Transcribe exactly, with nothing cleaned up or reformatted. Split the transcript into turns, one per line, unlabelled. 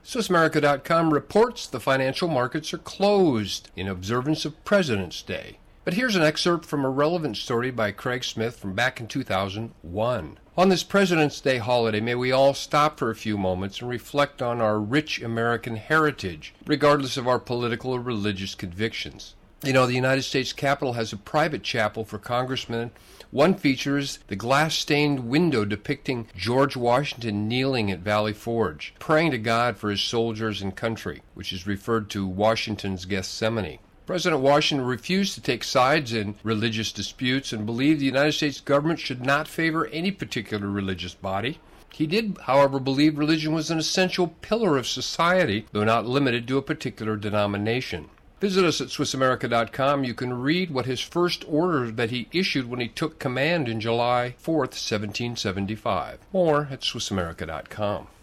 Swiss America dot com reports the financial markets are closed in observance of President's Day. But here's an excerpt from a relevant story by Craig Smith from back in two thousand one. On this President's Day holiday, may we all stop for a few moments and reflect on our rich American heritage, regardless of our political or religious convictions. You know, the United States Capitol has a private chapel for congressmen. One feature is the glass-stained window depicting George Washington kneeling at Valley Forge, praying to God for his soldiers and country, which is referred to Washington's Gethsemane. President Washington refused to take sides in religious disputes and believed the United States government should not favor any particular religious body. He did, however, believe religion was an essential pillar of society, though not limited to a particular denomination. Visit us at Swiss America dot com. You can read what his first order that he issued when he took command in July fourth, seventeen seventy-five. More at Swiss America dot com.